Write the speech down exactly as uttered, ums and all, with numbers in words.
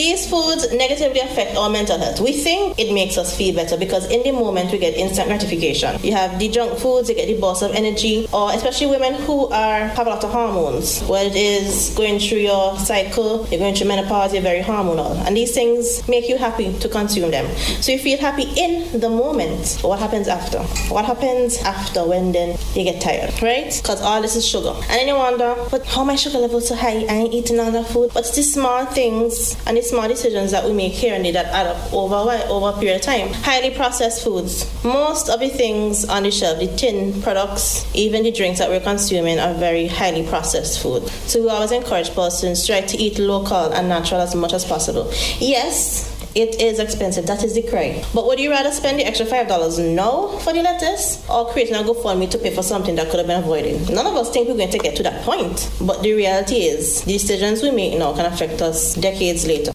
These foods negatively affect our mental health. We think it makes us feel better because in the moment we get instant gratification. You have the junk foods, you get the burst of energy, or especially women who are have a lot of hormones. Whether it is going through your cycle, you're going through menopause, you're very hormonal. And these things make you happy to consume them. So you feel happy in the moment. But what happens after? What happens after when then you get tired, right? Because all this is sugar. And then you wonder, but how my sugar levels so high? I ain't eating all that food. But it's the small things and the small decisions that we make here and there that add up over a while, over a period of time. Highly processed foods. Most of the things on the shelf, the tin products, even the drinks that we're consuming are very highly processed food. So we always encourage persons to try to eat local and natural as much as possible. Yes, it is expensive. That is the cry. But would you rather spend the extra five dollars now for the lettuce or creating a GoFundMe to pay for something that could have been avoided? None of us think we're going to get to that point. But the reality is, the decisions we make now can affect us decades later.